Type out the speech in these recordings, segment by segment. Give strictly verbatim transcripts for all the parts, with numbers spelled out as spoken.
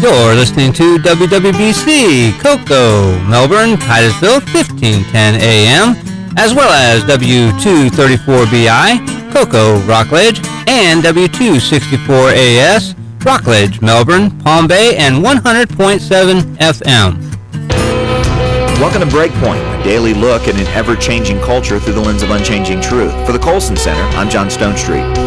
You're listening to W W B C, Cocoa, Melbourne, Titusville, fifteen ten A M, as well as W two thirty-four B I, Cocoa, Rockledge, and W two sixty-four A S, Rockledge, Melbourne, Palm Bay, and one hundred point seven F M. Welcome to Breakpoint, a daily look at an ever-changing culture through the lens of unchanging truth. For the Colson Center, I'm John Stonestreet.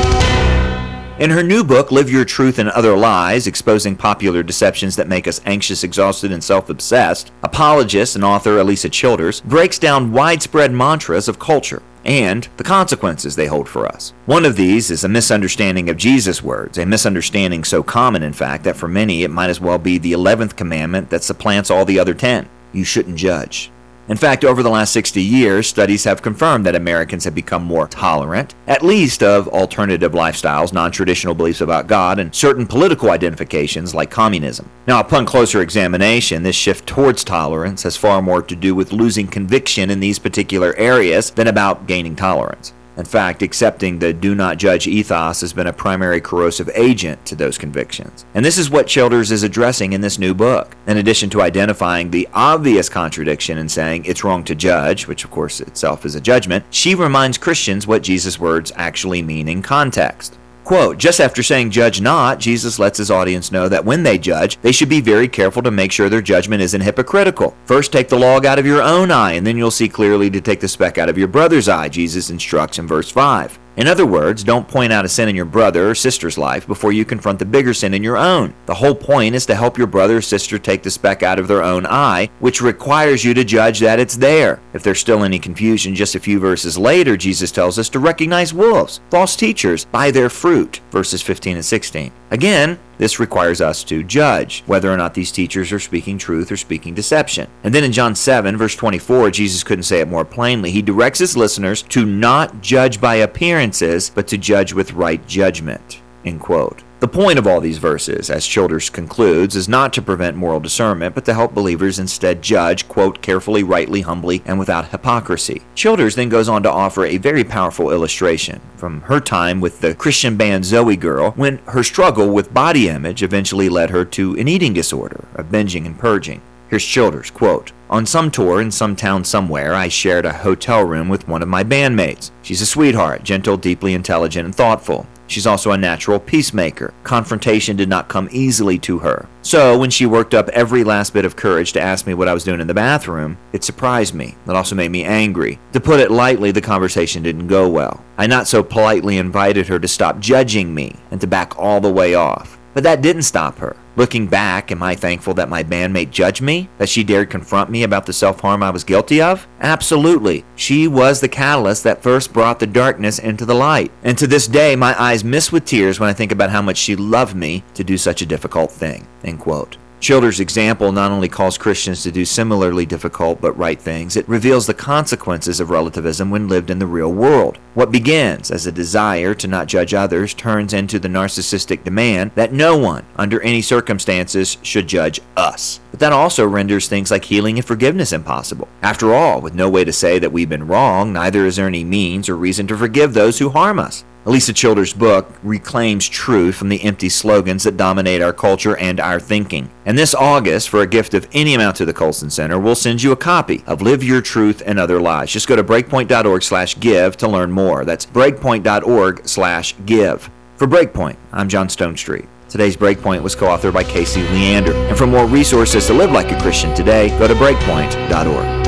In her new book, Live Your Truth and Other Lies, Exposing Popular Deceptions That Make Us Anxious, Exhausted, and Self-Obsessed, apologist and author Alisa Childers breaks down widespread mantras of culture and the consequences they hold for us. One of these is a misunderstanding of Jesus' words, a misunderstanding so common, in fact, that for many it might as well be the eleventh commandment that supplants all the other ten. You shouldn't judge. In fact, over the last sixty years, studies have confirmed that Americans have become more tolerant, at least of alternative lifestyles, non-traditional beliefs about God, and certain political identifications like communism. Now, upon closer examination, this shift towards tolerance has far more to do with losing conviction in these particular areas than about gaining tolerance. In fact, accepting the do not judge ethos has been a primary corrosive agent to those convictions. And this is what Childers is addressing in this new book. In addition to identifying the obvious contradiction and saying it's wrong to judge, which of course itself is a judgment, she reminds Christians what Jesus' words actually mean in context. Quote, just after saying judge not, Jesus lets his audience know that when they judge, they should be very careful to make sure their judgment isn't hypocritical. First take the log out of your own eye, and then you'll see clearly to take the speck out of your brother's eye, Jesus instructs in verse five. In other words, don't point out a sin in your brother or sister's life before you confront the bigger sin in your own. The whole point is to help your brother or sister take the speck out of their own eye, which requires you to judge that it's there. If there's still any confusion, just a few verses later, Jesus tells us to recognize wolves, false teachers, by their fruit, verses fifteen and sixteen. Again, this requires us to judge whether or not these teachers are speaking truth or speaking deception. And then in John seven, verse twenty-four, Jesus couldn't say it more plainly. He directs his listeners to not judge by appearances, but to judge with right judgment, end quote. The point of all these verses, as Childers concludes, is not to prevent moral discernment, but to help believers instead judge, quote, carefully, rightly, humbly, and without hypocrisy. Childers then goes on to offer a very powerful illustration from her time with the Christian band Zoe Girl, when her struggle with body image eventually led her to an eating disorder of binging and purging. Here's Childers, quote, on some tour in some town somewhere, I shared a hotel room with one of my bandmates. She's a sweetheart, gentle, deeply intelligent, and thoughtful. She's also a natural peacemaker. Confrontation did not come easily to her. So when she worked up every last bit of courage to ask me what I was doing in the bathroom, it surprised me. It also made me angry. To put it lightly, the conversation didn't go well. I not so politely invited her to stop judging me and to back all the way off. But that didn't stop her. Looking back, am I thankful that my bandmate judged me? That she dared confront me about the self-harm I was guilty of? Absolutely. She was the catalyst that first brought the darkness into the light. And to this day, my eyes mist with tears when I think about how much she loved me to do such a difficult thing, end quote. Childers' example not only calls Christians to do similarly difficult but right things, it reveals the consequences of relativism when lived in the real world. What begins as a desire to not judge others turns into the narcissistic demand that no one, under any circumstances, should judge us. But that also renders things like healing and forgiveness impossible. After all, with no way to say that we've been wrong, neither is there any means or reason to forgive those who harm us. Alisa Childers' book reclaims truth from the empty slogans that dominate our culture and our thinking. And this August, for a gift of any amount to the Colson Center, we'll send you a copy of Live Your Truth and Other Lies. Just go to breakpoint.org slash give to learn more. That's breakpoint.org slash give. For Breakpoint, I'm John Stonestreet. Today's Breakpoint was co-authored by Casey Leander. And for more resources to live like a Christian today, go to breakpoint dot org.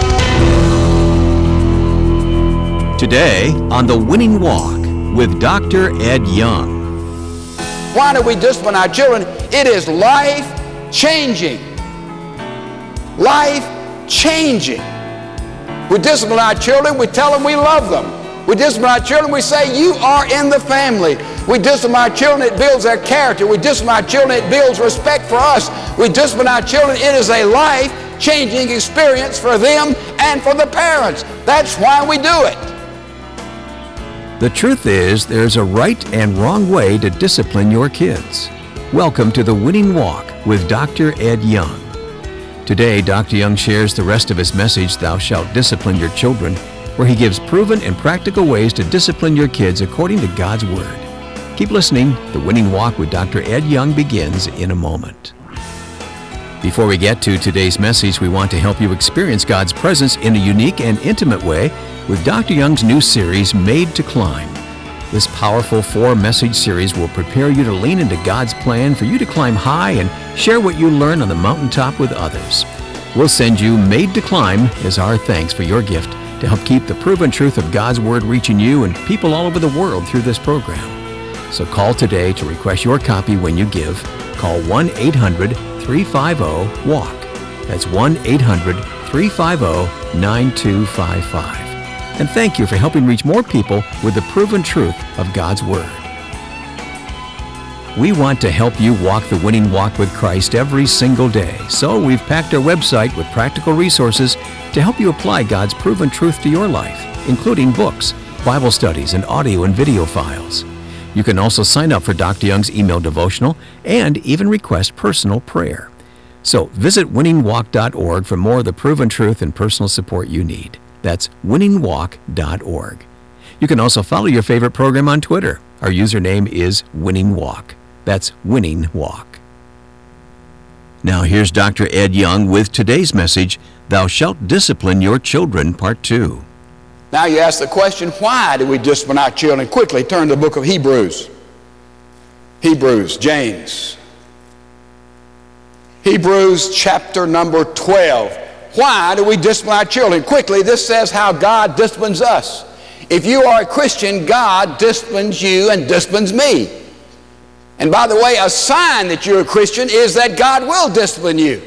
Today on The Winning Walk with Doctor Ed Young. Why do we discipline our children? It is life-changing. Life-changing. We discipline our children, we tell them we love them. We discipline our children, we say, you are in the family. We discipline our children, it builds their character. We discipline our children, it builds respect for us. We discipline our children, it is a life-changing experience for them and for the parents. That's why we do it. The truth is, there's a right and wrong way to discipline your kids. Welcome to The Winning Walk with Doctor Ed Young. Today, Doctor Young shares the rest of his message, Thou Shalt Discipline Your Children, where he gives proven and practical ways to discipline your kids according to God's Word. Keep listening. The Winning Walk with Doctor Ed Young begins in a moment. Before we get to today's message, we want to help you experience God's presence in a unique and intimate way with Doctor Young's new series, Made to Climb. This powerful four-message series will prepare you to lean into God's plan for you to climb high and share what you learn on the mountaintop with others. We'll send you Made to Climb as our thanks for your gift to help keep the proven truth of God's Word reaching you and people all over the world through this program. So call today to request your copy when you give. Call one eight hundred three five zero walk. That's one eight hundred three five zero nine two five five. And thank you for helping reach more people with the proven truth of God's Word. We want to help you walk the winning walk with Christ every single day. So we've packed our website with practical resources to help you apply God's proven truth to your life, including books, Bible studies, and audio and video files. You can also sign up for Doctor Young's email devotional and even request personal prayer. So visit winning walk dot org for more of the proven truth and personal support you need. That's winning walk dot org. You can also follow your favorite program on Twitter. Our username is Winning Walk. That's Winning Walk. Now here's Doctor Ed Young with today's message, Thou Shalt Discipline Your Children, Part two. Now you ask the question, why do we discipline our children? Quickly turn to the book of Hebrews. Hebrews, James. Hebrews chapter number twelve. Why do we discipline our children? Quickly, this says how God disciplines us. If you are a Christian, God disciplines you and disciplines me. And by the way, a sign that you're a Christian is that God will discipline you.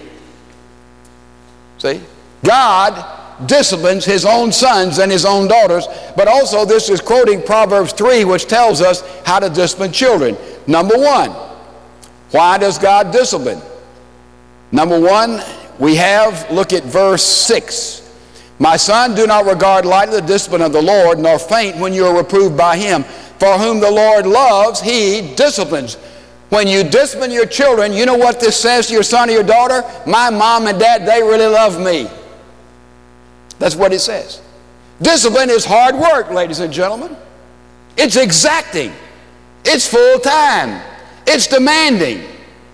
See? God disciplines His own sons and His own daughters, but also this is quoting Proverbs three, which tells us how to discipline children. Number one, why does God discipline? Number one, we have, look at verse six. My son, do not regard lightly the discipline of the Lord, nor faint when you are reproved by Him. For whom the Lord loves, He disciplines. When you discipline your children, you know what this says to your son or your daughter? My mom and dad, they really love me. That's what it says. Discipline is hard work, ladies and gentlemen. It's exacting. It's full time. It's demanding.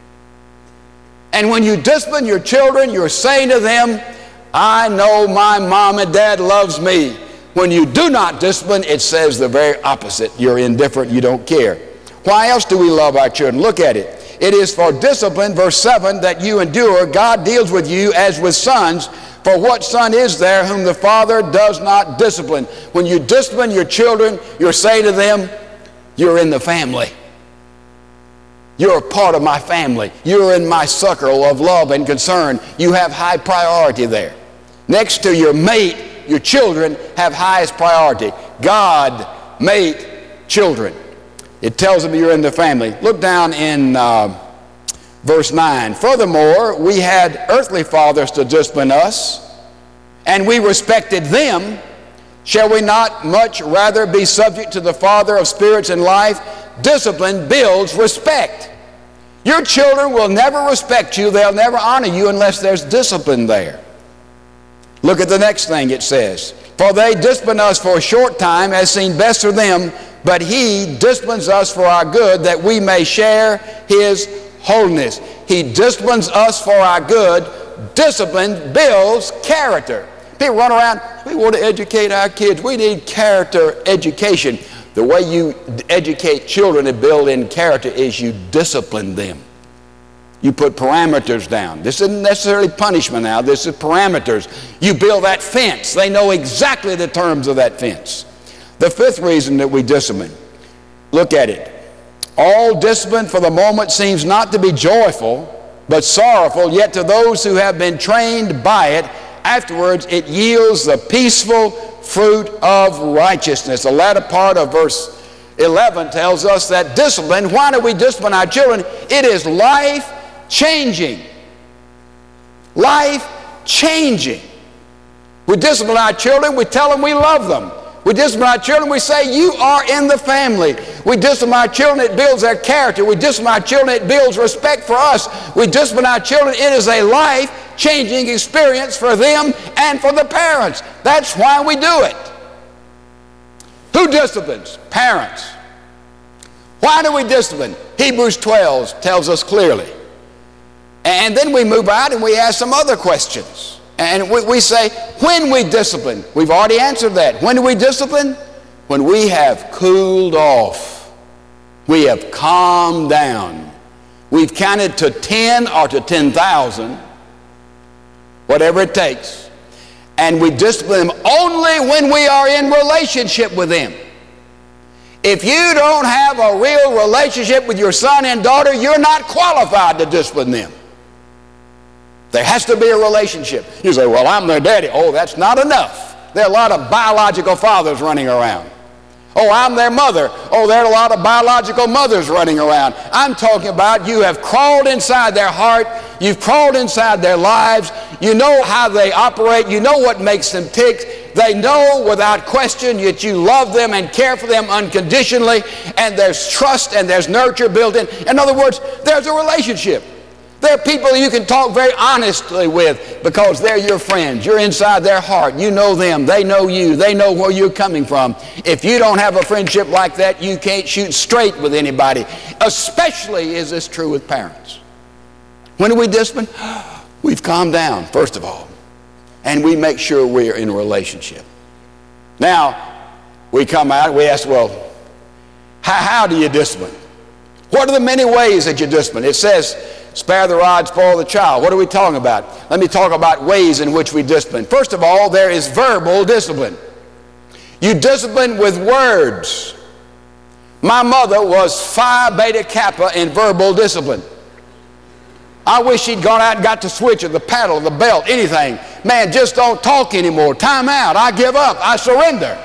And when you discipline your children, you're saying to them, I know my mom and dad loves me. When you do not discipline, it says the very opposite. You're indifferent, you don't care. Why else do we love our children? Look at it. It is for discipline, verse seven, that you endure. God deals with you as with sons. For what son is there whom the father does not discipline? When you discipline your children, you're saying to them, you're in the family. You're a part of my family. You're in my circle of love and concern. You have high priority there. Next to your mate, your children have highest priority. God, mate, children. It tells them you're in the family. Look down in uh, verse nine. Furthermore, we had earthly fathers to discipline us, and we respected them. Shall we not much rather be subject to the Father of spirits and life? Discipline builds respect. Your children will never respect you. They'll never honor you unless there's discipline there. Look at the next thing it says. For they discipline us for a short time as seemed best for them, but He disciplines us for our good, that we may share His holiness. He disciplines us for our good. Discipline builds character. People run around, we want to educate our kids. We need character education. The way you educate children and build in character is you discipline them. You put parameters down. This isn't necessarily punishment now. This is parameters. You build that fence. They know exactly the terms of that fence. The fifth reason that we discipline, look at it. All discipline for the moment seems not to be joyful, but sorrowful, yet to those who have been trained by it, afterwards it yields the peaceful fruit of righteousness. The latter part of verse eleven tells us that discipline, why do we discipline our children? It is life-changing. Life-changing. We discipline our children, we tell them we love them. We discipline our children, we say, you are in the family. We discipline our children, it builds their character. We discipline our children, it builds respect for us. We discipline our children, it is a life-changing experience for them and for the parents. That's why we do it. Who disciplines? Parents. Why do we discipline? Hebrews twelve tells us clearly. And then we move out and we ask some other questions. And we, we say, when we discipline, we've already answered that. When do we discipline? When we have cooled off. We have calmed down. We've counted to ten or to ten thousand, whatever it takes. And we discipline them only when we are in relationship with them. If you don't have a real relationship with your son and daughter, you're not qualified to discipline them. There has to be a relationship. You say, well, I'm their daddy. Oh, that's not enough. There are a lot of biological fathers running around. Oh, I'm their mother. Oh, there are a lot of biological mothers running around. I'm talking about you have crawled inside their heart. You've crawled inside their lives. You know how they operate. You know what makes them tick. They know without question that you love them and care for them unconditionally, and there's trust and there's nurture built in. In other words, there's a relationship. There are people you can talk very honestly with because they're your friends. You're inside their heart. You know them. They know you. They know where you're coming from. If you don't have a friendship like that, you can't shoot straight with anybody. Especially is this true with parents. When do we discipline? We've calmed down, first of all. And we make sure we're in a relationship. Now, we come out, we ask, well, how, how do you discipline? What are the many ways that you discipline? It says, spare the rod, spoil the child. What are we talking about? Let me talk about ways in which we discipline. First of all, there is verbal discipline. You discipline with words. My mother was Phi Beta Kappa in verbal discipline. I wish she'd gone out and got the switch or the paddle or the belt, anything. Man, just don't talk anymore. Time out. I give up. I surrender.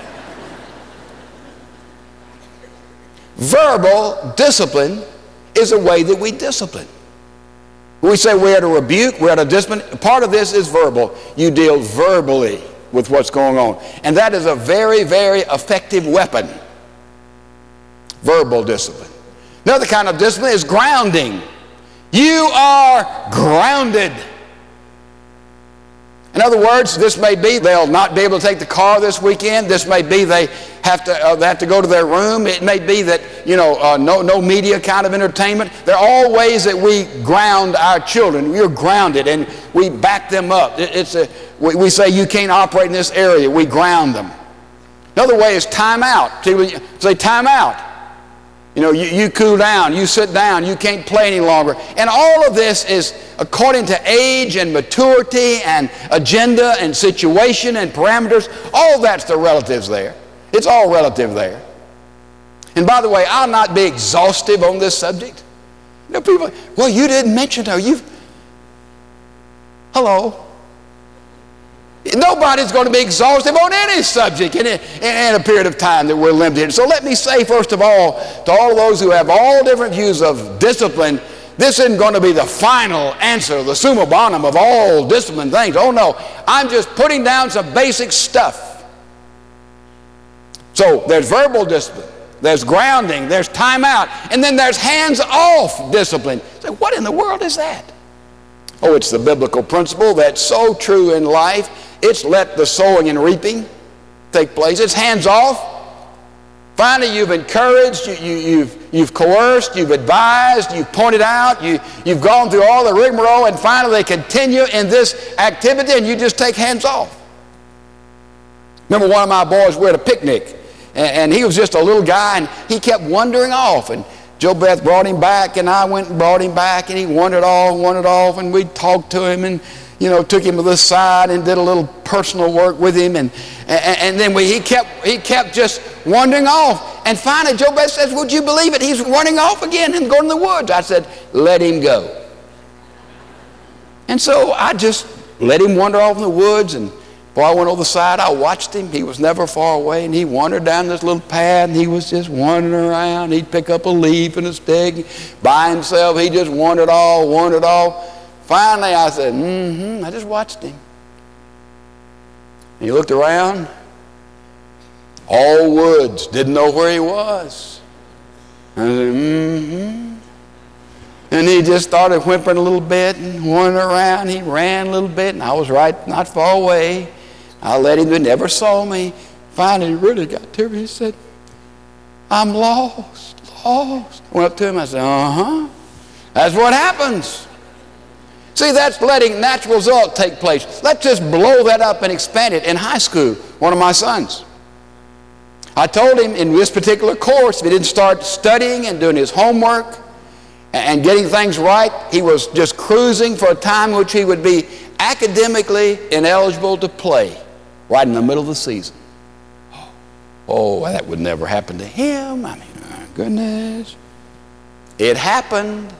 Verbal discipline is a way that we discipline. We say we're at a rebuke, we're at a discipline. Part of this is verbal. You deal verbally with what's going on. And that is a very, very effective weapon. Verbal discipline. Another kind of discipline is grounding. You are grounded. In other words, this may be they'll not be able to take the car this weekend. This may be they have to uh, they have to go to their room. It may be that, you know, uh, no, no media kind of entertainment. There are all ways that we ground our children. We're grounded and we back them up. It, it's a, we, we say you can't operate in this area. We ground them. Another way is time out. People say time out. You know, you, you cool down, you sit down, you can't play any longer. And all of this is according to age and maturity and agenda and situation and parameters. All that's the relatives there. It's all relative there. And by the way, I'll not be exhaustive on this subject. You know, people, well, you didn't mention her. You, hello. Nobody's going to be exhaustive on any subject in a, in a period of time that we're limited. So let me say, first of all, to all of those who have all different views of discipline, this isn't going to be the final answer, the summa bonum of all discipline things. Oh no, I'm just putting down some basic stuff. So there's verbal discipline, there's grounding, there's time out, and then there's hands-off discipline. So what in the world is that? Oh, it's the biblical principle that's so true in life. It's let the sowing and reaping take place. It's hands off. Finally, you've encouraged, you, you, you've, you've coerced, you've advised, you've pointed out, you, you've gone through all the rigmarole, and finally they continue in this activity and you just take hands off. Remember one of my boys, we were at a picnic, and, and he was just a little guy, and he kept wandering off. And Joe Beth brought him back, and I went and brought him back, and he wandered off, wandered off, and we talked to him and, you know, took him to the side and did a little personal work with him, and and, and then we, he kept he kept just wandering off. And finally, Joe Beth says, "Would you believe it? He's running off again and going to the woods." I said, "Let him go." And so I just let him wander off in the woods, and boy, I went over the side. I watched him. He was never far away, and he wandered down this little path, and he was just wandering around. He'd pick up a leaf and a stick by himself. He just wandered off, wandered off. Finally, I said, mm-hmm. I just watched him. And he looked around. All woods. Didn't know where he was. I said, mm-hmm. And he just started whimpering a little bit and wandering around. He ran a little bit, and I was right not far away. I let him, he never saw me. Finally, he really got to me. He said, "I'm lost, Oh, went up to him. I said, uh-huh. That's what happens. See, that's letting natural result take place. Let's just blow that up and expand it. In high school, one of my sons, I told him in this particular course, if he didn't start studying and doing his homework and getting things right, he was just cruising for a time in which he would be academically ineligible to play right in the middle of the season. Oh, that would never happen to him. I mean, oh, goodness. It happened.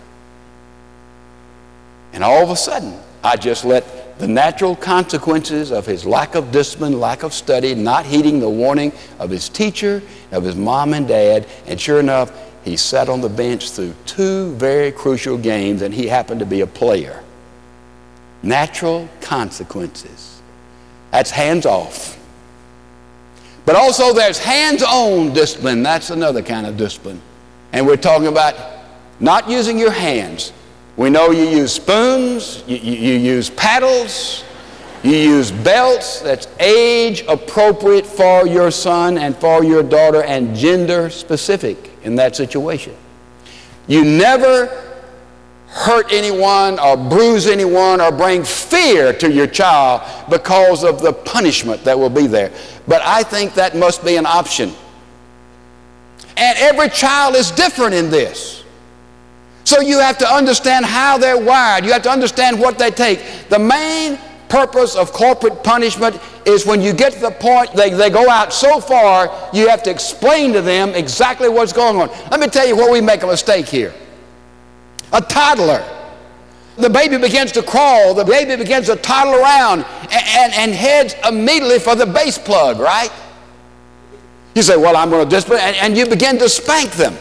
And all of a sudden, I just let the natural consequences of his lack of discipline, lack of study, not heeding the warning of his teacher, of his mom and dad, and sure enough, he sat on the bench through two very crucial games, and he happened to be a player. Natural consequences. That's hands off. But also there's hands-on discipline. That's another kind of discipline. And we're talking about not using your hands. We know you use spoons, you, you, you use paddles, you use belts. That's age appropriate for your son and for your daughter and gender specific in that situation. You never hurt anyone or bruise anyone or bring fear to your child because of the punishment that will be there. But I think that must be an option. And every child is different in this. So you have to understand how they're wired. You have to understand what they take. The main purpose of corporate punishment is when you get to the point they, they go out so far, you have to explain to them exactly what's going on. Let me tell you where we make a mistake here. A toddler. The baby begins to crawl. The baby begins to toddle around and, and, and heads immediately for the base plug, right? You say, well, I'm going to discipline, and, and you begin to spank them.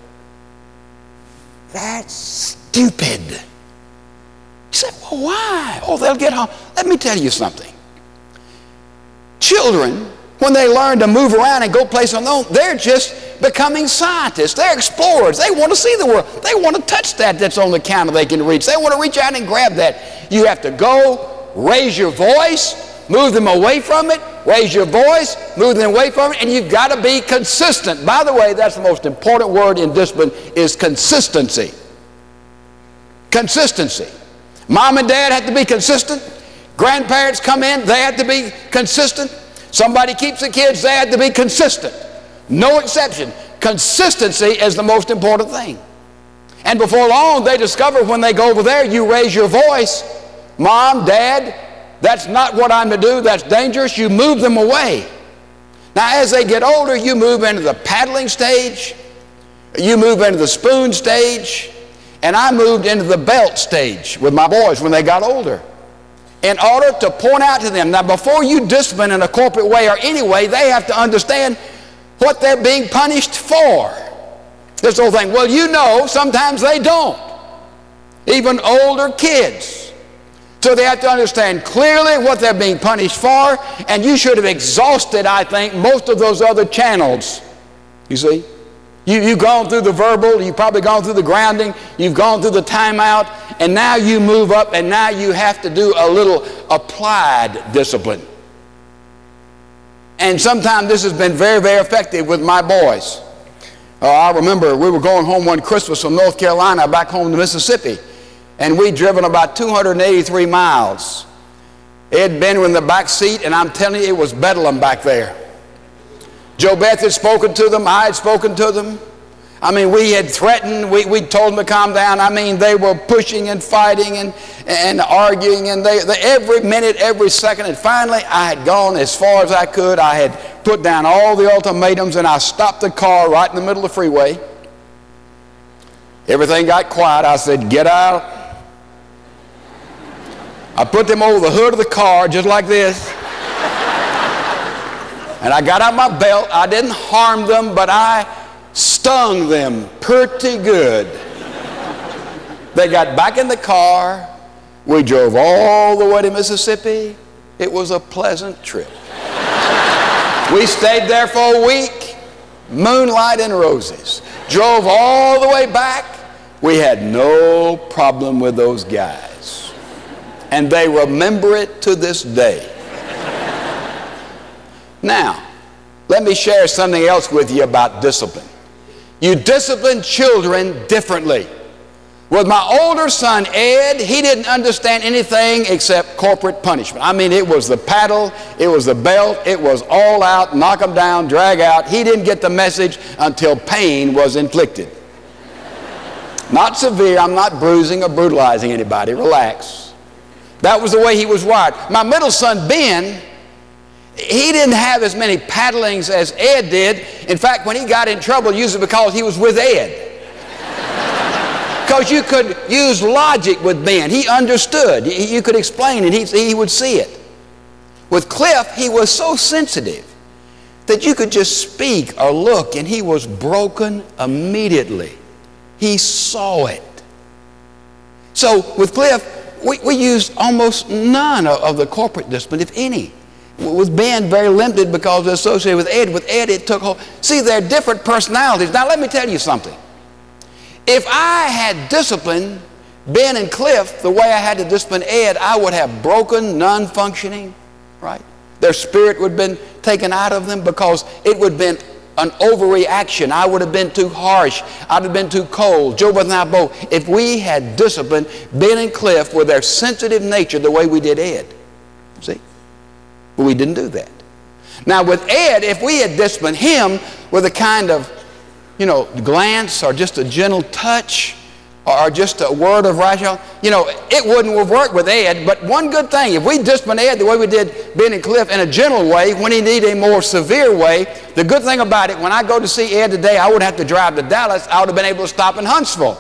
That's stupid. You say, well, why? Oh, they'll get home. Let me tell you something. Children, when they learn to move around and go places on their own, they're just becoming scientists. They're explorers. They want to see the world. They want to touch that that's on the counter they can reach. They want to reach out and grab that. You have to go, raise your voice, move them away from it, raise your voice, move them away from it, and you've got to be consistent. By the way, that's the most important word in discipline is consistency. Consistency. Mom and dad have to be consistent. Grandparents come in, they have to be consistent. Somebody keeps the kids, they have to be consistent. No exception. Consistency is the most important thing. And before long, they discover when they go over there, you raise your voice, Mom, Dad, that's not what I'm to do. That's dangerous. You move them away. Now, as they get older, you move into the paddling stage. You move into the spoon stage. And I moved into the belt stage with my boys when they got older. In order to point out to them, now before you discipline in a corporate way or any way, they have to understand what they're being punished for. This whole thing, well, you know, sometimes they don't. Even older kids. So they have to understand clearly what they're being punished for, and you should have exhausted, I think, most of those other channels. You see? You, you've gone through the verbal, you've probably gone through the grounding, you've gone through the timeout, and now you move up, and now you have to do a little applied discipline. And sometimes this has been very, very effective with my boys. Uh, I remember we were going home one Christmas from North Carolina back home to Mississippi. And we'd driven about two hundred eighty-three miles. It had been in the back seat, and I'm telling you, it was bedlam back there. Joe Beth had spoken to them. I had spoken to them. I mean, we had threatened. We, we told them to calm down. I mean, they were pushing and fighting and, and arguing, and they, they, every minute, every second. And finally, I had gone as far as I could. I had put down all the ultimatums, and I stopped the car right in the middle of the freeway. Everything got quiet. I said, get out. I put them over the hood of the car just like this. And I got out my belt. I didn't harm them, but I stung them pretty good. They got back in the car. We drove all the way to Mississippi. It was a pleasant trip. We stayed there for a week. Moonlight and roses. Drove all the way back. We had no problem with those guys. And they remember it to this day. Now, let me share something else with you about discipline. You discipline children differently. With my older son, Ed, he didn't understand anything except corporate punishment. I mean, it was the paddle, it was the belt, it was all out, knock him down, drag out. He didn't get the message until pain was inflicted. Not severe, I'm not bruising or brutalizing anybody, relax. That was the way he was wired. My middle son, Ben, he didn't have as many paddlings as Ed did. In fact, when he got in trouble, usually because he was with Ed. Because you could use logic with Ben. He understood. You could explain it. He, he would see it. With Cliff, he was so sensitive that you could just speak or look and he was broken immediately. He saw it. So with Cliff, we, we used almost none of, of the corporate discipline, if any. With Ben, very limited because it's associated with Ed. With Ed, it took hold. See, they're different personalities. Now, let me tell you something. If I had disciplined Ben and Cliff the way I had to discipline Ed, I would have broken, non-functioning, right? Their spirit would have been taken out of them because it would have been an overreaction. I would have been too harsh. I'd have been too cold. Job and I both. If we had disciplined Ben and Cliff with their sensitive nature the way we did Ed, see? But we didn't do that. Now with Ed, if we had disciplined him with a kind of, you know, glance or just a gentle touch or just a word of rationale, you know, it wouldn't have worked with Ed. But one good thing, if we disciplined Ed the way we did Ben and Cliff in a gentle way, when he needed a more severe way, the good thing about it, when I go to see Ed today, I wouldn't have to drive to Dallas. I would have been able to stop in Huntsville.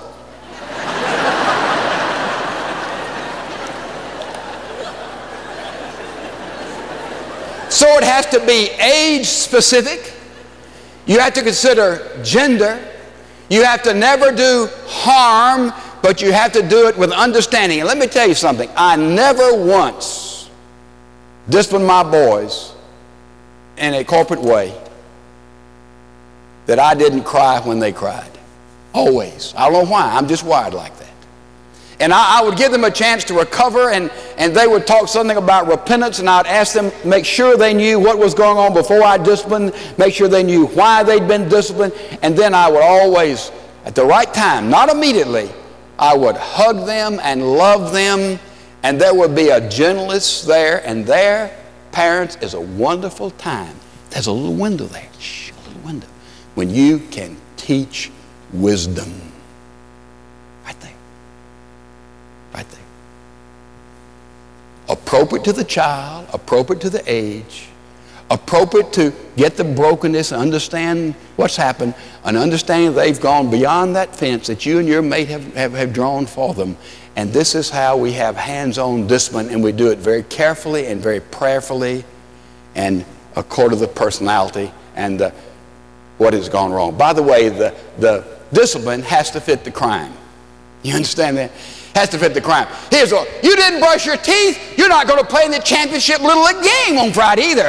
So it has to be age specific. You have to consider gender. You have to never do harm, but you have to do it with understanding. And let me tell you something. I never once disciplined my boys in a corporate way that I didn't cry when they cried. Always. I don't know why. I'm just wired like that. And I, I would give them a chance to recover, and, and they would talk something about repentance, and I'd ask them, make sure they knew what was going on before I disciplined, make sure they knew why they'd been disciplined, and then I would always, at the right time, not immediately, I would hug them and love them, and there would be a gentleness there, and there, parents, is a wonderful time. There's a little window there, shh, a little window, when you can teach wisdom. Right there. Right there. Appropriate to the child, appropriate to the age, appropriate to get the brokenness and understand what's happened, and understanding they've gone beyond that fence that you and your mate have, have, have drawn for them. And this is how we have hands-on discipline, and we do it very carefully and very prayerfully and according to the personality and the, what has gone wrong. By the way, the, the discipline has to fit the crime. You understand that? Has to fit the crime. Here's what, you didn't brush your teeth, you're not going to play in the championship Little League game on Friday either.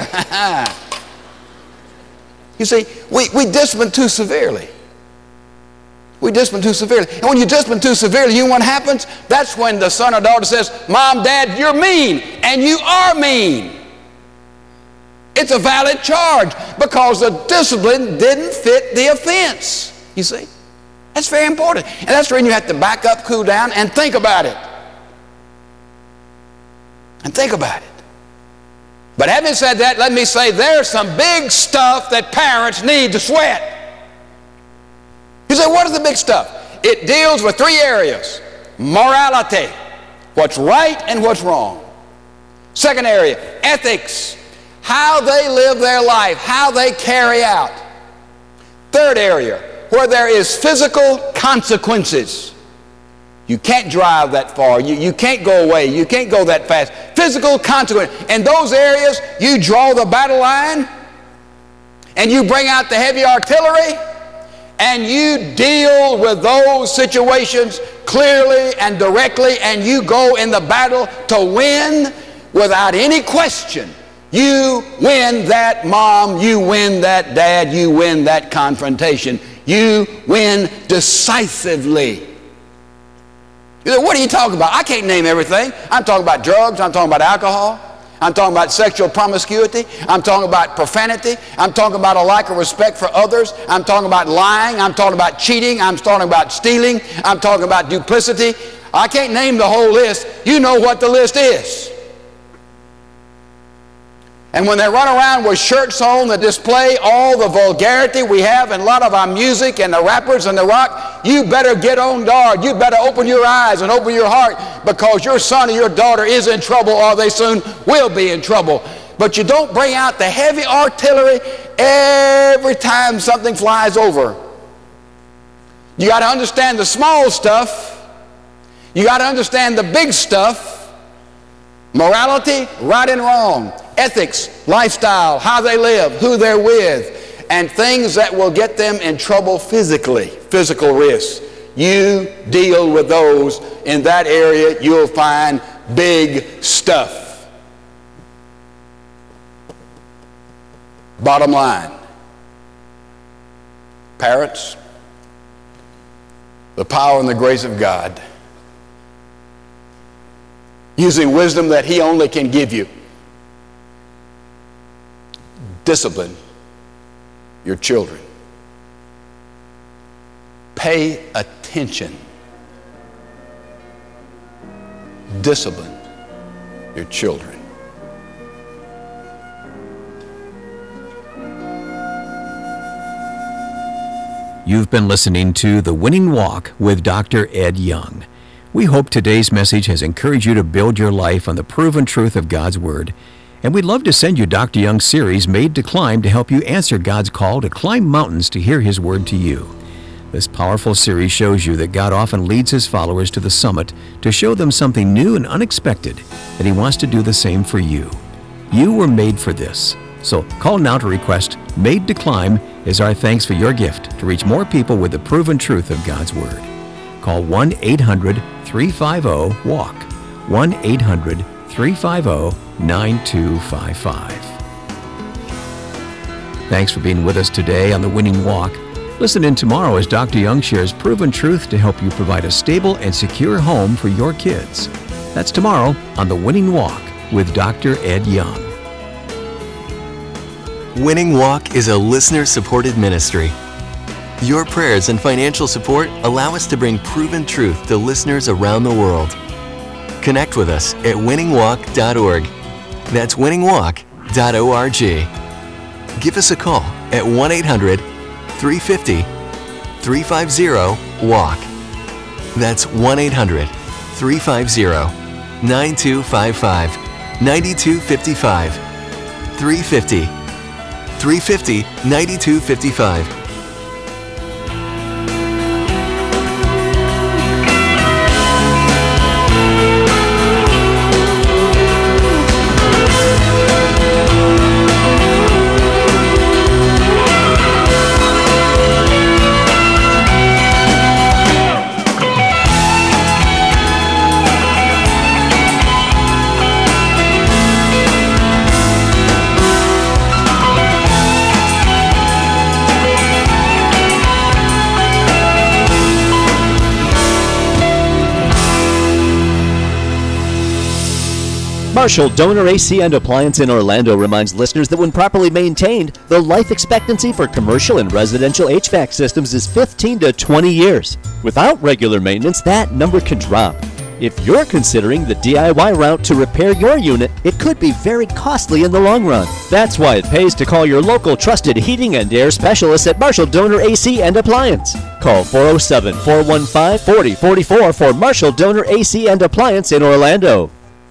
You see, we, we discipline too severely. We discipline too severely. And when you discipline too severely, you know what happens? That's when the son or daughter says, Mom, Dad, you're mean, and you are mean. It's a valid charge because the discipline didn't fit the offense, you see. That's very important. And that's when you have to back up, cool down, and think about it. And think about it. But having said that, let me say there's some big stuff that parents need to sweat. You say, what is the big stuff? It deals with three areas. Morality, what's right and what's wrong. Second area, ethics, how they live their life, how they carry out. Third area, where there is physical consequences. You can't drive that far. You, you can't go away. You can't go that fast. Physical consequences. In those areas, you draw the battle line and you bring out the heavy artillery and you deal with those situations clearly and directly, and you go in the battle to win without any question. You win that mom, you win that dad, you win that confrontation. You win decisively. You say, what are you talking about? I can't name everything. I'm talking about drugs. I'm talking about alcohol. I'm talking about sexual promiscuity. I'm talking about profanity. I'm talking about a lack of respect for others. I'm talking about lying. I'm talking about cheating. I'm talking about stealing. I'm talking about duplicity. I can't name the whole list. You know what the list is. And when they run around with shirts on that display all the vulgarity we have in a lot of our music and the rappers and the rock, you better get on guard. You better open your eyes and open your heart, because your son or your daughter is in trouble, or they soon will be in trouble. But you don't bring out the heavy artillery every time something flies over. You got to understand the small stuff. You got to understand the big stuff. Morality, right and wrong. Ethics, lifestyle, how they live, who they're with, and things that will get them in trouble physically, physical risks. You deal with those. In that area, you'll find big stuff. Bottom line, parents, the power and the grace of God, using wisdom that He only can give you, discipline your children. Pay attention. Discipline your children. You've been listening to The Winning Walk with Doctor Ed Young. We hope today's message has encouraged you to build your life on the proven truth of God's Word. And we'd love to send you Doctor Young's series, Made to Climb, to help you answer God's call to climb mountains to hear His Word to you. This powerful series shows you that God often leads His followers to the summit to show them something new and unexpected, and He wants to do the same for you. You were made for this. So call now to request Made to Climb as our thanks for your gift to reach more people with the proven truth of God's Word. Call one eight hundred, three five zero, walk, one eight hundred, three five zero, nine two five five. Thanks for being with us today on The Winning Walk. Listen in tomorrow as Doctor Young shares proven truth to help you provide a stable and secure home for your kids. That's tomorrow on The Winning Walk with Doctor Ed Young. Winning Walk is a listener-supported ministry. Your prayers and financial support allow us to bring proven truth to listeners around the world. Connect with us at winning walk dot org. That's winning walk dot org. Give us a call at one eight hundred, three five zero, three five zero, walk. That's one eight hundred, three five zero, nine two five five, nine two five five, three five zero, three five zero, nine two five five. Marshall Donor A C and Appliance in Orlando reminds listeners that when properly maintained, the life expectancy for commercial and residential H V A C systems is fifteen to twenty years. Without regular maintenance, that number can drop. If you're considering the D I Y route to repair your unit, it could be very costly in the long run. That's why it pays to call your local trusted heating and air specialists at Marshall Donor A C and Appliance. Call four oh seven, four one five, four oh four four for Marshall Donor A C and Appliance in Orlando.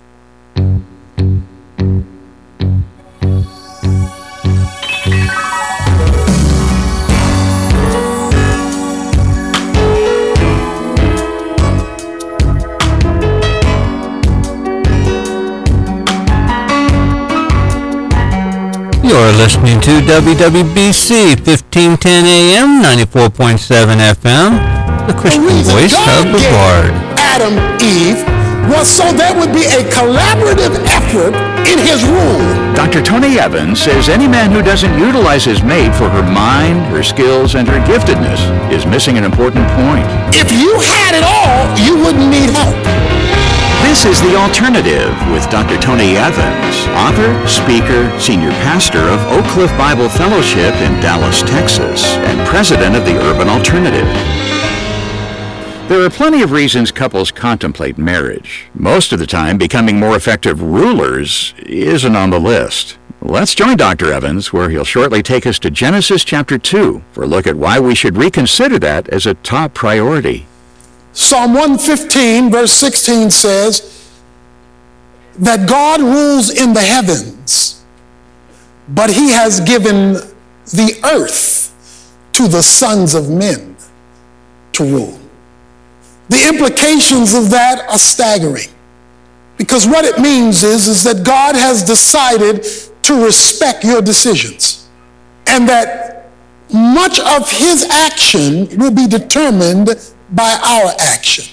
You're listening to W W B C fifteen ten A M, ninety-four point seven F M, the Christian voice of Brevard. Adam, Eve, was so there would be a collaborative effort in his rule. Doctor Tony Evans says any man who doesn't utilize his mate for her mind, her skills, and her giftedness is missing an important point. If you had it all, you wouldn't need help. This is The Alternative with Doctor Tony Evans, author, speaker, senior pastor of Oak Cliff Bible Fellowship in Dallas, Texas, and president of the Urban Alternative. There are plenty of reasons couples contemplate marriage. Most of the time, becoming more effective rulers isn't on the list. Let's join Doctor Evans, where he'll shortly take us to Genesis chapter two for a look at why we should reconsider that as a top priority. Psalm one fifteen, verse sixteen says that God rules in the heavens, but he has given the earth to the sons of men to rule. The implications of that are staggering, because what it means is, is that God has decided to respect your decisions, and that much of his action will be determined by our action.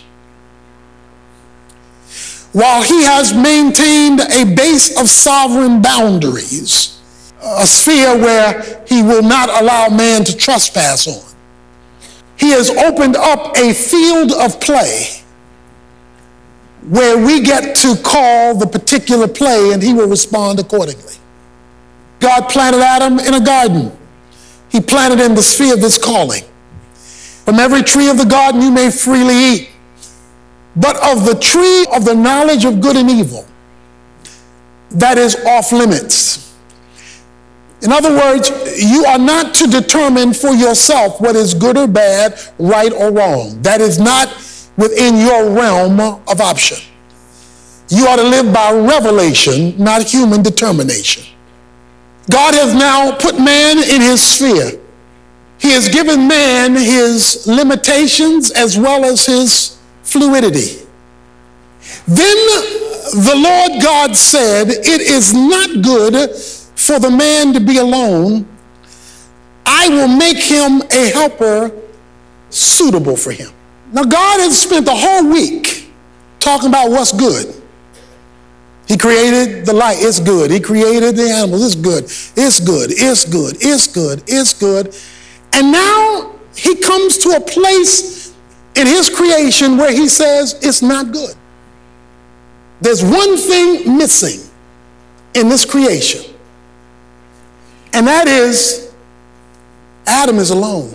While he has maintained a base of sovereign boundaries, a sphere where he will not allow man to trespass on, he has opened up a field of play where we get to call the particular play and he will respond accordingly. God planted Adam in a garden. He planted in the sphere of his calling. From every tree of the garden you may freely eat, but of the tree of the knowledge of good and evil, that is off limits. In other words, you are not to determine for yourself what is good or bad, right or wrong. That is not within your realm of option. You are to live by revelation, not human determination. God has now put man in his sphere. He has given man his limitations as well as his fluidity. Then the Lord God said, "It is not good for the man to be alone. I will make him a helper suitable for him." Now God has spent the whole week talking about what's good. He created the light, it's good. He created the animals, it's good. It's good, it's good, it's good, it's good. And now he comes to a place in his creation where he says it's not good. There's one thing missing in this creation, and that is Adam is alone.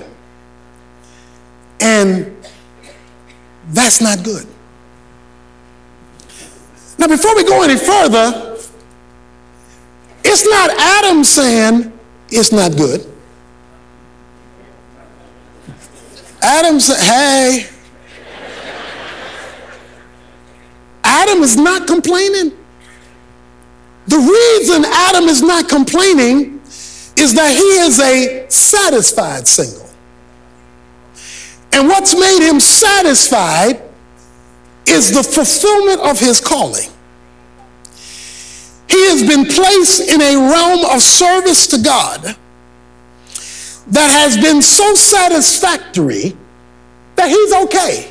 And that's not good. Now, before we go any further, it's not Adam saying it's not good. Adam said, hey, Adam is not complaining. The reason Adam is not complaining is that he is a satisfied single. And what's made him satisfied is the fulfillment of his calling. He has been placed in a realm of service to God that has been so satisfactory that he's okay.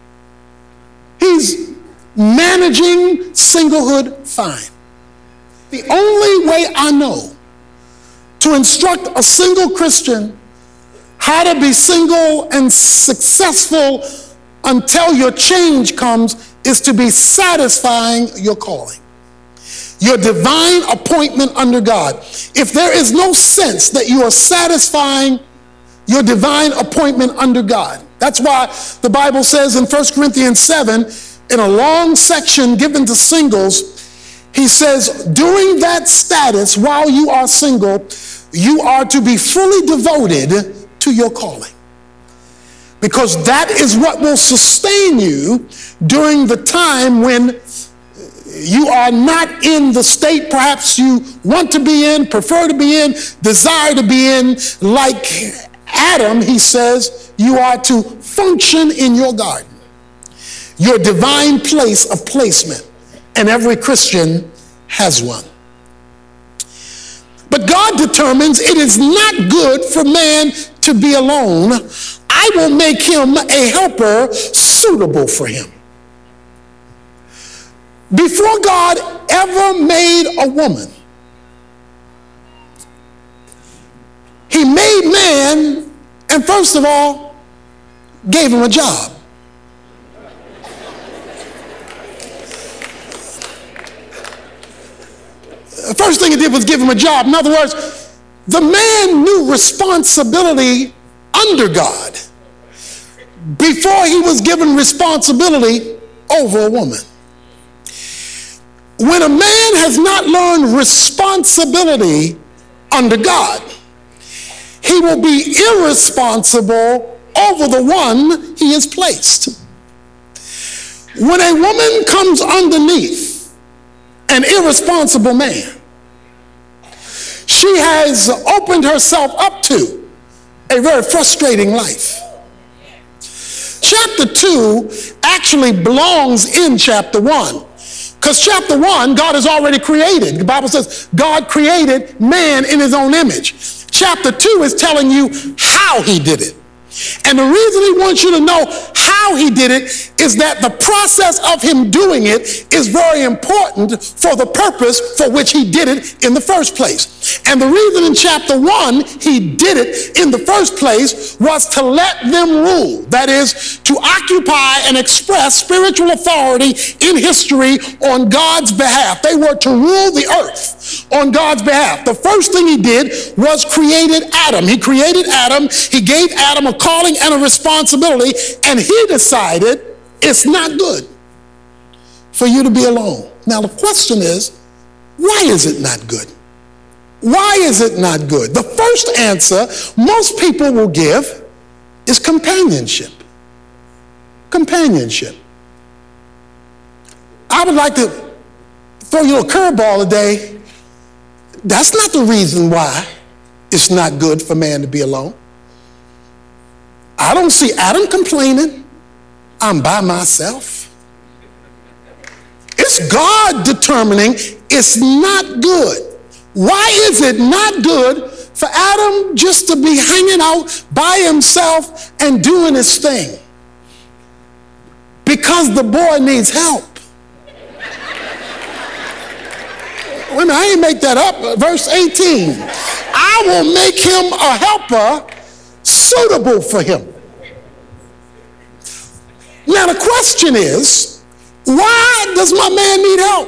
He's managing singlehood fine. The only way I know to instruct a single Christian how to be single and successful until your change comes is to be satisfying your calling, your divine appointment under God. If there is no sense that you are satisfying your divine appointment under God, that's why the Bible says in First Corinthians seven, in a long section given to singles, he says, during that status, while you are single, you are to be fully devoted to your calling. Because that is what will sustain you during the time when you are not in the state perhaps you want to be in, prefer to be in, desire to be in. Like Adam, he says, you are to function in your garden, your divine place of placement. And every Christian has one. But God determines it is not good for man to be alone. I will make him a helper suitable for him. Before God ever made a woman, he made man, and first of all, gave him a job. The first thing he did was give him a job. In other words, the man knew responsibility under God before he was given responsibility over a woman. When a man has not learned responsibility under God, he will be irresponsible over the one he has placed. When a woman comes underneath an irresponsible man, she has opened herself up to a very frustrating life. Chapter two actually belongs in chapter one. Because chapter one, God has already created. The Bible says God created man in his own image. Chapter two is telling you how he did it. And the reason he wants you to know how he did it is that the process of him doing it is very important for the purpose for which he did it in the first place. And the reason in chapter one he did it in the first place was to let them rule. That is, to occupy and express spiritual authority in history on God's behalf. They were to rule the earth on God's behalf. The first thing he did was created Adam. He created Adam. He gave Adam a calling and a responsibility, and he decided it's not good for you to be alone. Now the question is, why is it not good? Why is it not good? The first answer most people will give is companionship. Companionship. I would like to throw you a curveball today. That's not the reason why it's not good for man to be alone. I don't see Adam complaining, I'm by myself. It's God determining it's not good. Why is it not good for Adam just to be hanging out by himself and doing his thing? Because the boy needs help. Wait a minute, I ain't make that up. Verse eighteen. I will make him a helper suitable for him. Now the question is, why does my man need help?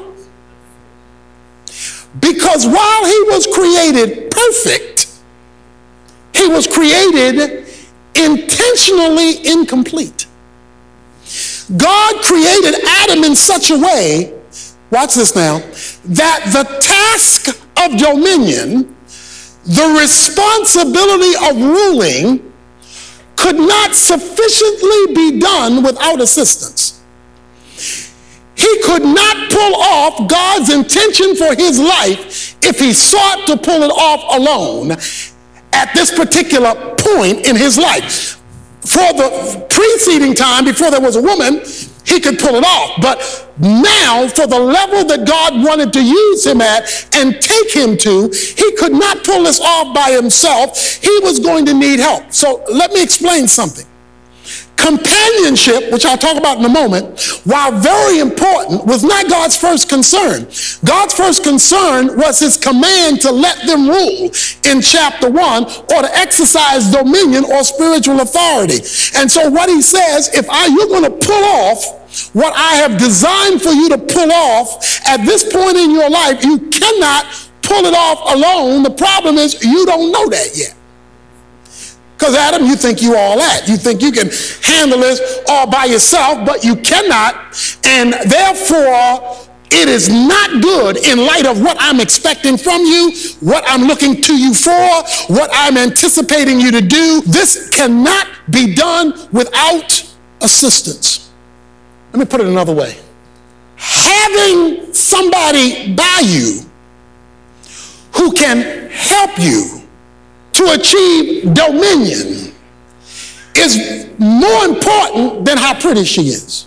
Because while he was created perfect, he was created intentionally incomplete. God created Adam in such a way, watch this now, that the task of dominion, the responsibility of ruling, could not sufficiently be done without assistance. He could not pull off God's intention for his life if he sought to pull it off alone at this particular point in his life. For the preceding time, before there was a woman, he could pull it off. But now, for the level that God wanted to use him at and take him to, he could not pull this off by himself. He was going to need help. So let me explain something. Companionship, which I'll talk about in a moment, while very important, was not God's first concern. God's first concern was his command to let them rule in chapter one, or to exercise dominion or spiritual authority. And so what he says, if I, you're going to pull off what I have designed for you to pull off at this point in your life, you cannot pull it off alone. The problem is you don't know that yet. Because Adam, you think you all that. You think you can handle this all by yourself, but you cannot. And therefore, it is not good in light of what I'm expecting from you, what I'm looking to you for, what I'm anticipating you to do. This cannot be done without assistance. Let me put it another way. Having somebody by you who can help you to achieve dominion is more important than how pretty she is.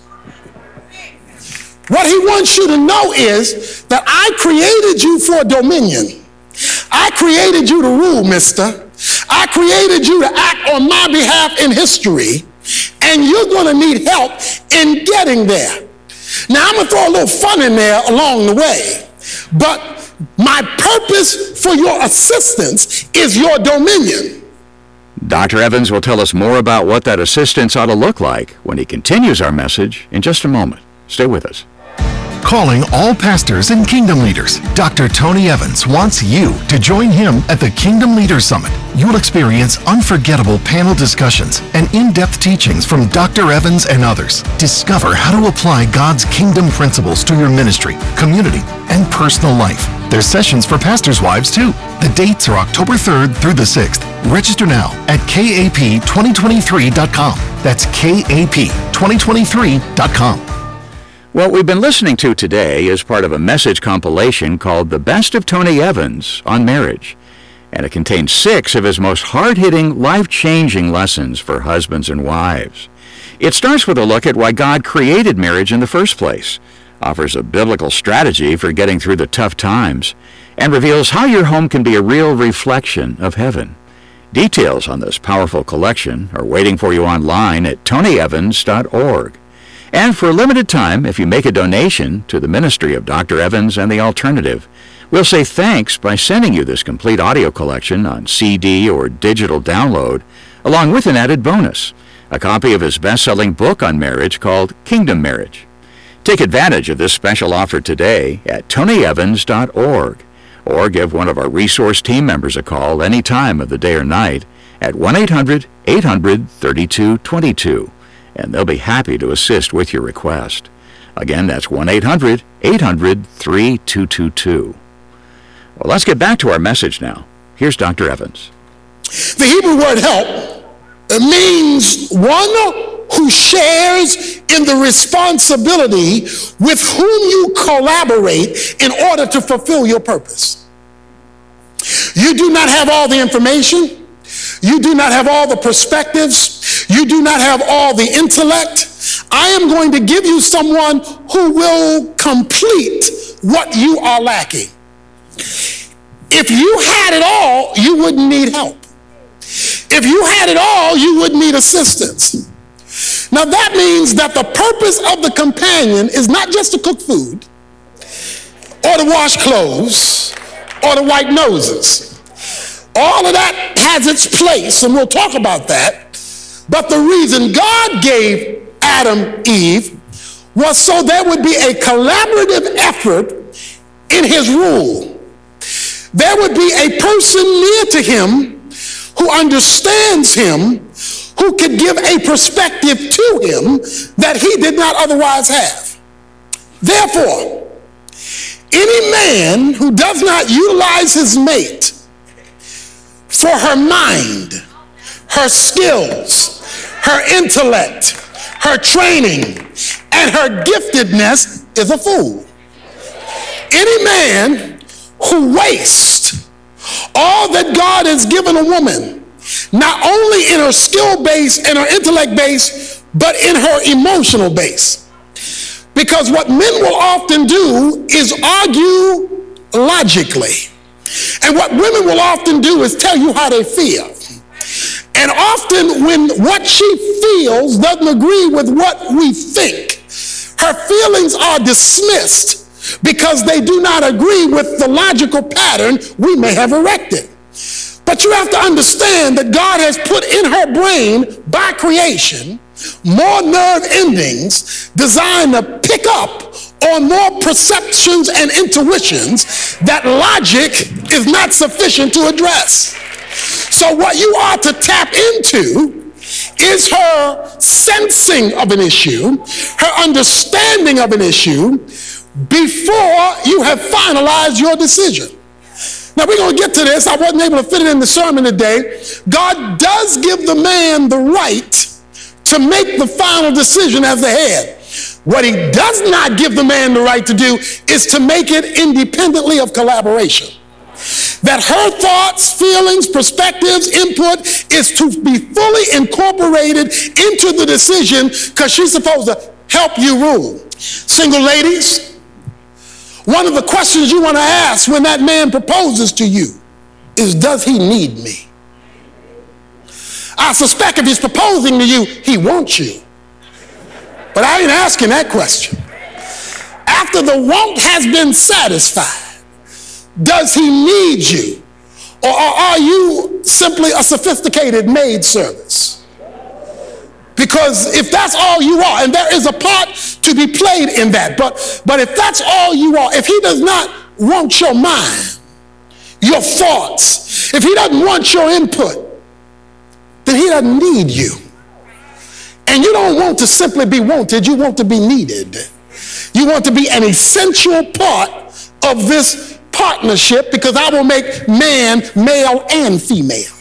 What he wants you to know is that I created you for dominion. I created you to rule, mister. I created you to act on my behalf in history, and you're going to need help in getting there. Now, I'm going to throw a little fun in there along the way, but my purpose for your assistance is your dominion. Doctor Evans will tell us more about what that assistance ought to look like when he continues our message in just a moment. Stay with us. Calling all pastors and kingdom leaders, Doctor Tony Evans wants you to join him at the Kingdom Leaders Summit. You'll experience unforgettable panel discussions and in-depth teachings from Doctor Evans and others. Discover how to apply God's kingdom principles to your ministry, community, and personal life. There's sessions for pastors' wives, too. The dates are October third through the sixth. Register now at K A P twenty twenty-three dot com. That's K A P twenty twenty-three dot com. What we've been listening to today is part of a message compilation called The Best of Tony Evans on Marriage, and it contains six of his most hard-hitting, life-changing lessons for husbands and wives. It starts with a look at why God created marriage in the first place, offers a biblical strategy for getting through the tough times, and reveals how your home can be a real reflection of heaven. Details on this powerful collection are waiting for you online at tony evans dot org. And for a limited time, if you make a donation to the ministry of Doctor Evans and the Alternative, we'll say thanks by sending you this complete audio collection on C D or digital download, along with an added bonus, a copy of his best-selling book on marriage called Kingdom Marriage. Take advantage of this special offer today at tony evans dot org, or give one of our resource team members a call any time of the day or night at one eight hundred eight hundred thirty-two twenty-two. And they'll be happy to assist with your request. Again, that's one eight hundred eight hundred thirty-two twenty-two. Well, let's get back to our message now. Here's Doctor Evans. The Hebrew word help means one who shares in the responsibility with whom you collaborate in order to fulfill your purpose. You do not have all the information. You do not have all the perspectives. You do not have all the intellect. I am going to give you someone who will complete what you are lacking. If you had it all, you wouldn't need help. If you had it all, you wouldn't need assistance. Now that means that the purpose of the companion is not just to cook food, or to wash clothes, or to wipe noses. All of that has its place, and we'll talk about that. But the reason God gave Adam Eve was so there would be a collaborative effort in his rule. There would be a person near to him who understands him, who could give a perspective to him that he did not otherwise have. Therefore, any man who does not utilize his mate for her mind, her skills, her intellect, her training, and her giftedness is a fool. Any man who wastes all that God has given a woman, not only in her skill base and her intellect base, but in her emotional base. Because what men will often do is argue logically. And what women will often do is tell you how they feel. And often when what she feels doesn't agree with what we think, her feelings are dismissed because they do not agree with the logical pattern we may have erected. But you have to understand that God has put in her brain by creation more nerve endings designed to pick up on more perceptions and intuitions that logic is not sufficient to address. So what you are to tap into is her sensing of an issue, her understanding of an issue before you have finalized your decision. Now we're going to get to this. I wasn't able to fit it in the sermon today. God does give the man the right to make the final decision as the head. What he does not give the man the right to do is to make it independently of collaboration. That her thoughts, feelings, perspectives, input is to be fully incorporated into the decision because she's supposed to help you rule. Single ladies, one of the questions you want to ask when that man proposes to you is, does he need me? I suspect if he's proposing to you, he wants you. But I ain't asking that question. After the want has been satisfied, does he need you? Or are you simply a sophisticated maid service? Because if that's all you are, and there is a part to be played in that. But, but if that's all you are, if he does not want your mind, your thoughts, if he doesn't want your input, then he doesn't need you. And you don't want to simply be wanted, you want to be needed. You want to be an essential part of this partnership, because I will make man male and female.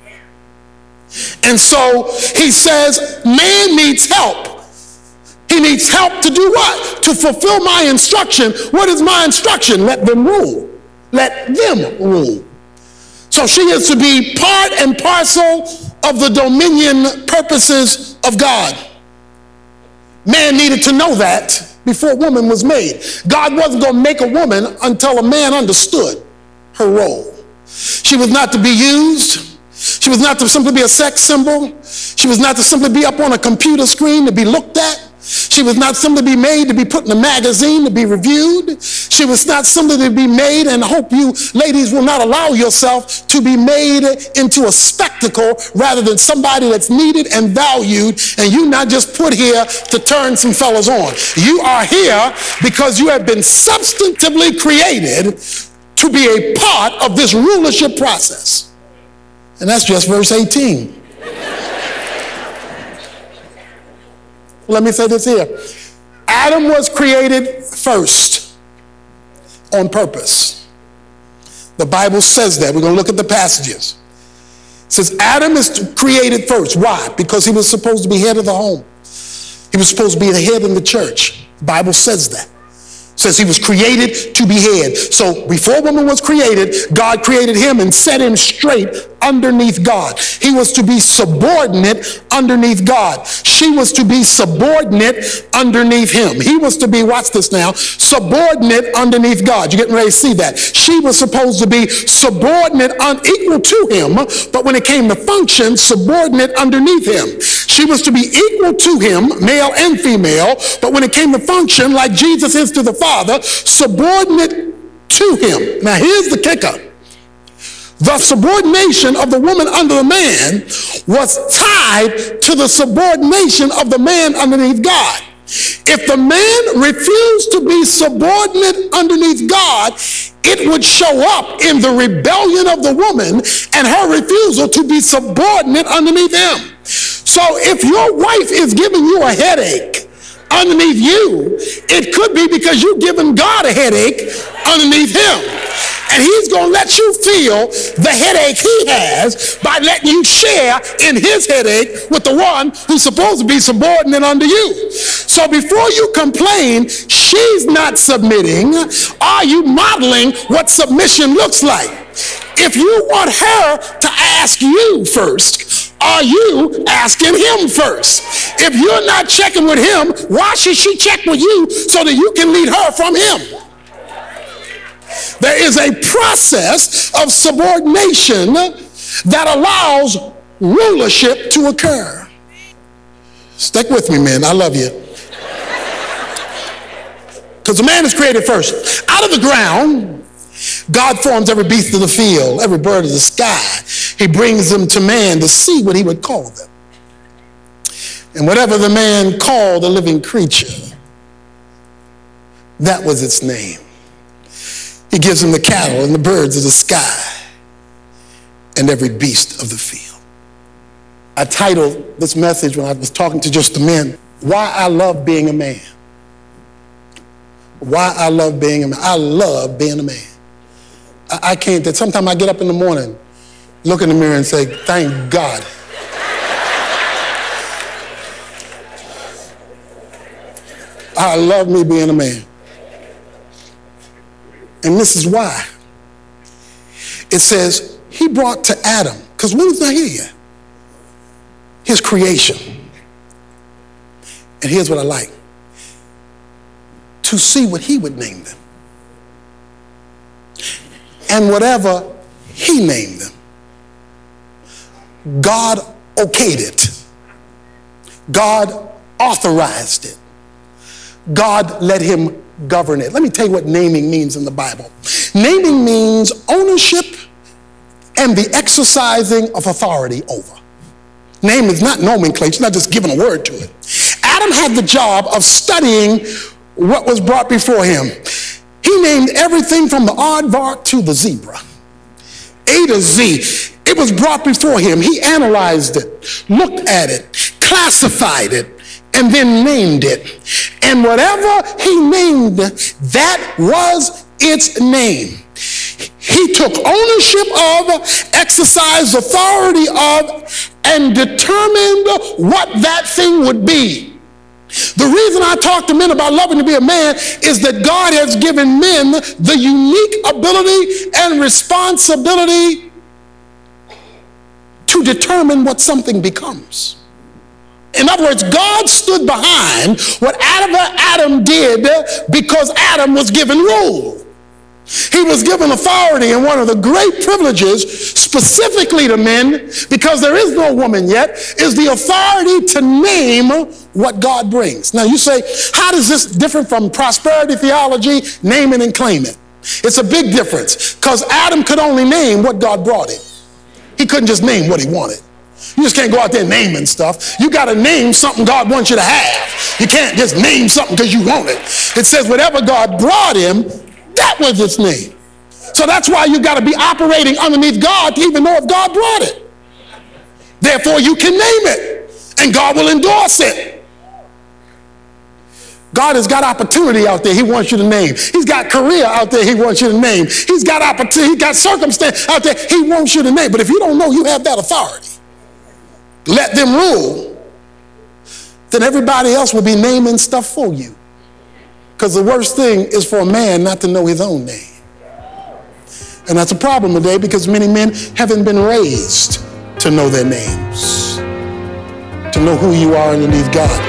And so he says, man needs help. He needs help to do what? To fulfill my instruction. What is my instruction? Let them rule. Let them rule. So she is to be part and parcel of the dominion purposes of God. Man needed to know that before woman was made. God wasn't going to make a woman until a man understood her role. She was not to be used. She was not to simply be a sex symbol. She was not to simply be up on a computer screen to be looked at. She was not simply be made to be put in a magazine to be reviewed. She was not simply to be made, and I hope you ladies will not allow yourself to be made into a spectacle rather than somebody that's needed and valued, and you not just put here to turn some fellas on. You are here because you have been substantively created to be a part of this rulership process. And that's just verse eighteen. Let me say this here. Adam was created first on purpose. The Bible says that. We're going to look at the passages. It says Adam is created first. Why? Because he was supposed to be head of the home. He was supposed to be the head in the church. The Bible says that. It says he was created to be head. So before woman was created, God created him and set him straight underneath God. He was to be subordinate underneath God. She was to be subordinate underneath him. He was to be, watch this now, subordinate underneath God. You're getting ready to see that. She was supposed to be subordinate, unequal to him, but when it came to function, subordinate underneath him. She was to be equal to him, male and female, but when it came to function, like Jesus is to the Father, subordinate to him. Now here's the kicker. The subordination of the woman under the man was tied to the subordination of the man underneath God. If the man refused to be subordinate underneath God, it would show up in the rebellion of the woman and her refusal to be subordinate underneath him. So if your wife is giving you a headache underneath you, it could be because you're giving God a headache underneath him. And he's going to let you feel the headache he has by letting you share in his headache with the one who's supposed to be subordinate under you. So before you complain, she's not submitting. Are you modeling what submission looks like? If you want her to ask you first, are you asking him first? If you're not checking with him, why should she check with you so that you can lead her from him? There is a process of subordination that allows rulership to occur. Stick with me, man. I love you. Because the man is created first. Out of the ground, God forms every beast of the field, every bird of the sky. He brings them to man to see what he would call them. And whatever the man called a living creature, that was its name. He gives him the cattle and the birds of the sky and every beast of the field. I titled this message when I was talking to just the men, Why I Love Being a Man. Why I love being a man. I love being a man. I, I can't, that sometimes I get up in the morning, look in the mirror and say, thank God. I love me being a man. And this is why. It says, he brought to Adam, because woman's not here yet, his creation. And here's what I like. To see what he would name them. And whatever he named them, God okayed it. God authorized it. God let him govern it. Let me tell you what naming means in the Bible. Naming means ownership and the exercising of authority over. Name is not nomenclature, it's not just giving a word to it. Adam Adam had the job of studying what was brought before him. He named everything from the aardvark to the zebra, A to Z. It was brought before him. He analyzed it, looked at it, classified it, and then named it. And whatever he named, that was its name. He took ownership of, exercised authority of, and determined what that thing would be. The reason I talk to men about loving to be a man is that God has given men the unique ability and responsibility to determine what something becomes. In other words, God stood behind what Adam did because Adam was given rule. He was given authority, and one of the great privileges specifically to men, because there is no woman yet, is the authority to name what God brings. Now you say, how does this differ from prosperity theology, name it and claim it? It's a big difference, because Adam could only name what God brought him. He couldn't just name what he wanted. You just can't go out there naming stuff. You got to name something God wants you to have. You can't just name something because you want it. It says whatever God brought him, that was its name. So that's why you got to be operating underneath God to even know if God brought it. Therefore, you can name it, and God will endorse it. God has got opportunity out there He wants you to name. He's got career out there He wants you to name. He's got opportunity, He's got circumstance out there He wants you to name. But if you don't know you have that authority, let them rule, then everybody else will be naming stuff for you. Because the worst thing is for a man not to know his own name. And that's a problem today, because many men haven't been raised to know their names, to know who you are underneath God.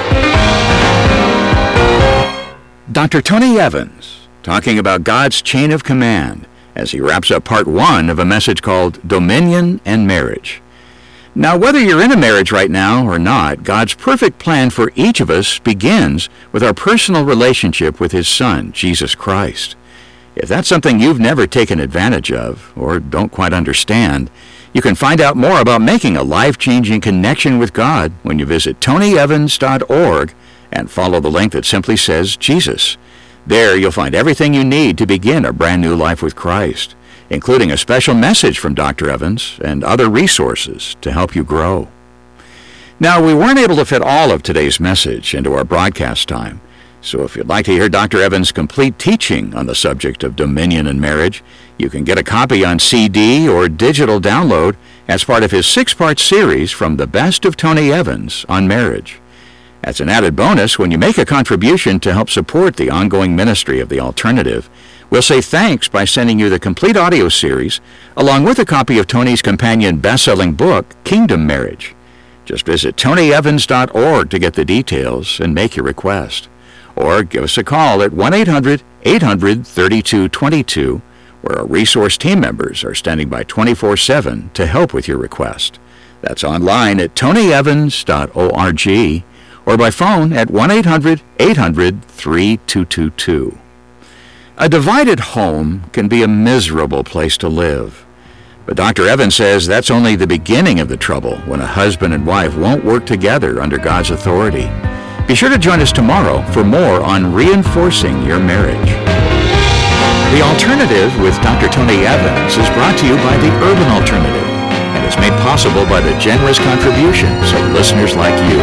Doctor Tony Evans, talking about God's chain of command as he wraps up part one of a message called Dominion and Marriage. Now, whether you're in a marriage right now or not, God's perfect plan for each of us begins with our personal relationship with His Son, Jesus Christ. If that's something you've never taken advantage of or don't quite understand, you can find out more about making a life-changing connection with God when you visit tony evans dot org and follow the link that simply says Jesus. There you'll find everything you need to begin a brand new life with Christ, including a special message from Doctor Evans and other resources to help you grow. Now, we weren't able to fit all of today's message into our broadcast time, so if you'd like to hear Doctor Evans' complete teaching on the subject of dominion and marriage, you can get a copy on C D or digital download as part of his six-part series from the Best of Tony Evans on marriage. As an added bonus, when you make a contribution to help support the ongoing ministry of The Alternative, we'll say thanks by sending you the complete audio series, along with a copy of Tony's companion best-selling book, Kingdom Marriage. Just visit tony evans dot org to get the details and make your request. Or give us a call at one eight hundred, eight hundred, thirty-two twenty-two, where our resource team members are standing by twenty-four seven to help with your request. That's online at tony evans dot org or by phone at one eight hundred, eight hundred, three two two two. A divided home can be a miserable place to live. But Doctor Evans says that's only the beginning of the trouble when a husband and wife won't work together under God's authority. Be sure to join us tomorrow for more on reinforcing your marriage. The Alternative with Doctor Tony Evans is brought to you by the Urban Alternative and is made possible by the generous contributions of listeners like you.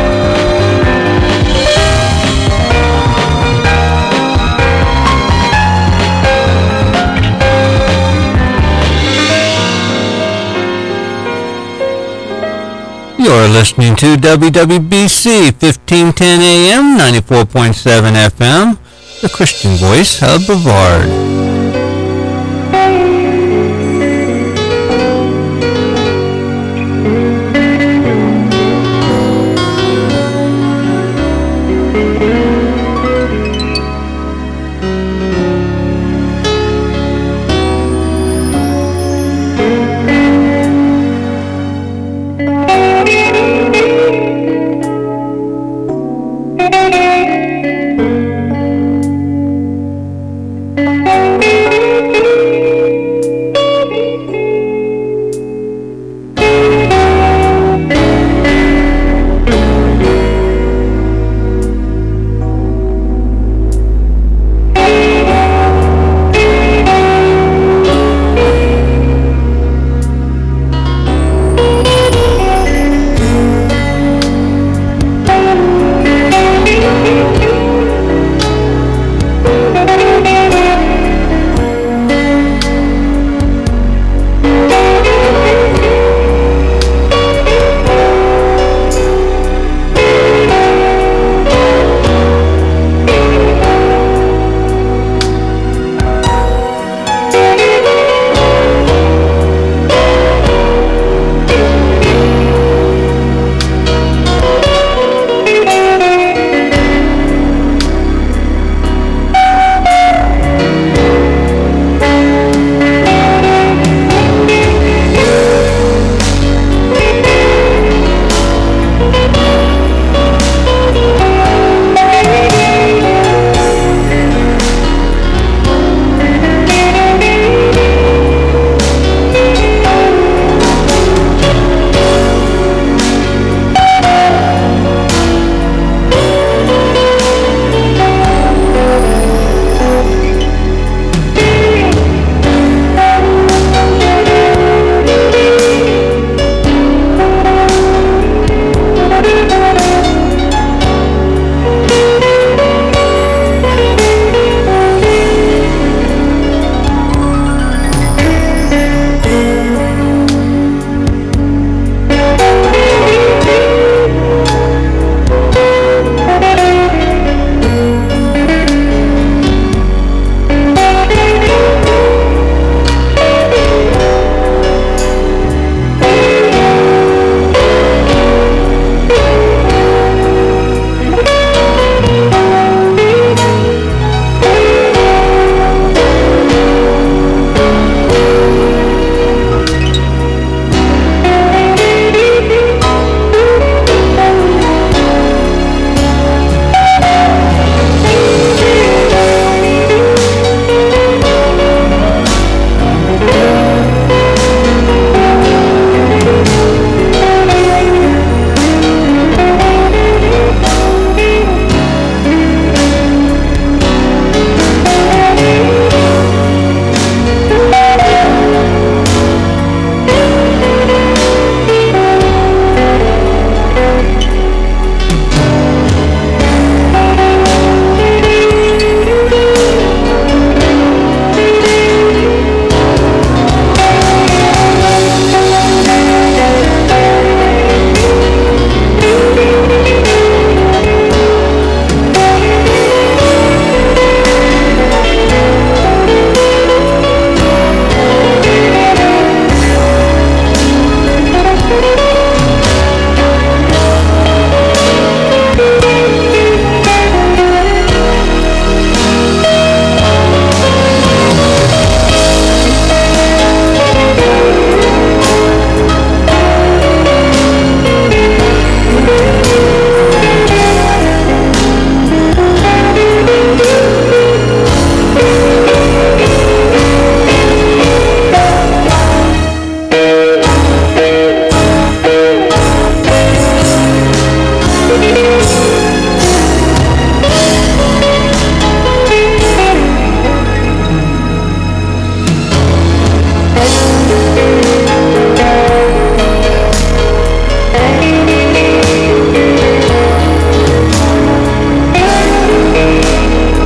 You're listening to W W B C fifteen ten A M, ninety-four point seven F M, the Christian voice of Brevard.